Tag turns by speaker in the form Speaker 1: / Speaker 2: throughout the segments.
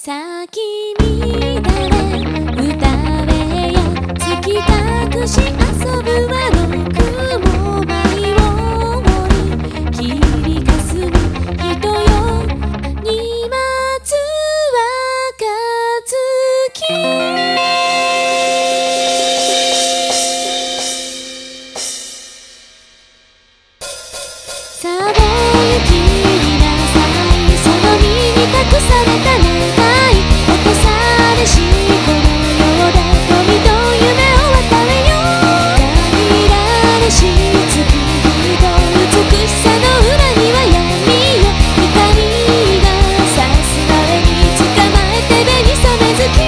Speaker 1: 咲き乱れ歌えや突き隠し遊ぶは雲舞を切りかすむ人よにまつ暁さあぼうゆきなさいその身に託された願い落とされしこの世で富と夢を渡れよ限られし月日と美しさの裏には闇よ光が差す前に捕まえて目に染め月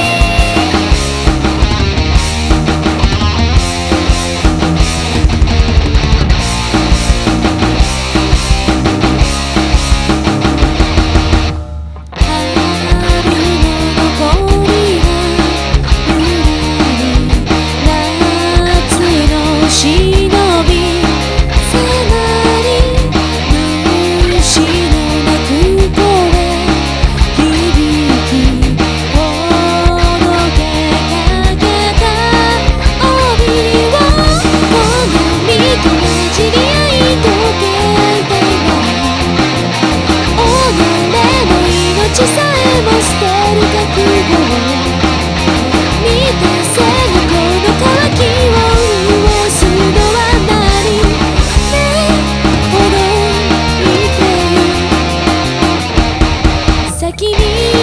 Speaker 1: さえも捨てる覚悟を満たせぬこの渇きを潤すのは何ねほどいてよ先に